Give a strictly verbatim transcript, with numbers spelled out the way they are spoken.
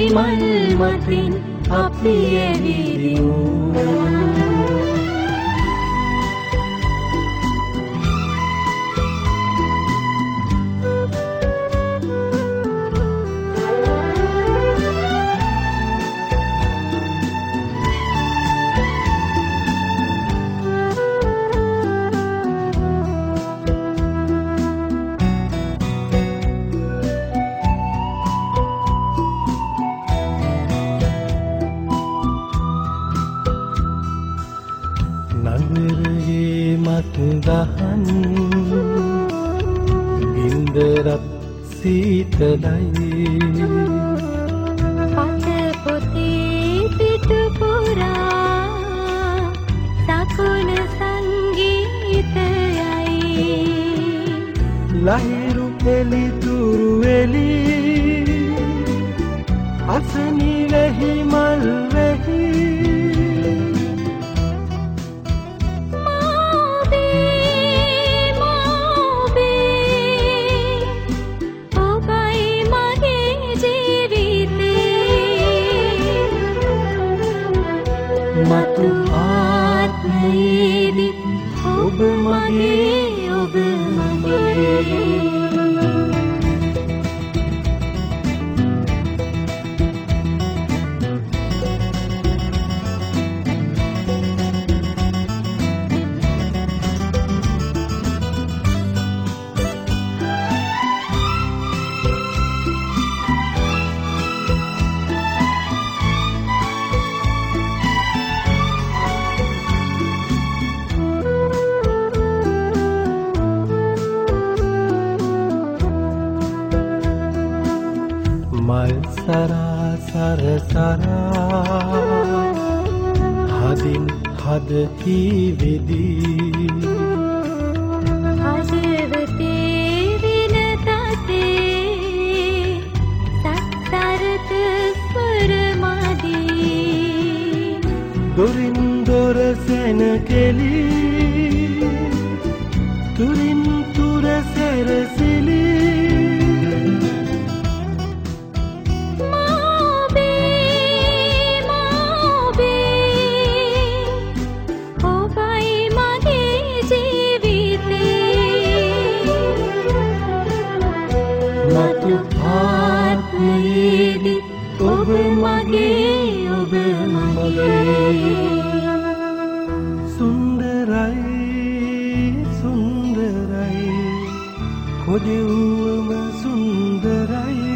මල් මතින් අපි ඇවිදිමු නගරයේ මත්දහන් ගින්දරත් සීතලයි පත පොතේ පිටු පුරා සකුණ සංගීතයයි ලහිරු එළිතුරු එළි අසනි වෙහි මල් වෙහි මතු ආත්මයේදි ඔබ මගේ ඔබ මගේ මල් සරා සර සරා හදින් හදහි වෙදී හදවතේ විනතසේ සත්තරත ස්වරමදී දොරින් දොර සැන කෙලි තුරින් තුර සැරසිලි මතු ආත්මයේදි ඔබ මගේ ඔබ මගේ සුන්දරයි සුන්දරයි කොදෙව්වම සුන්දරයි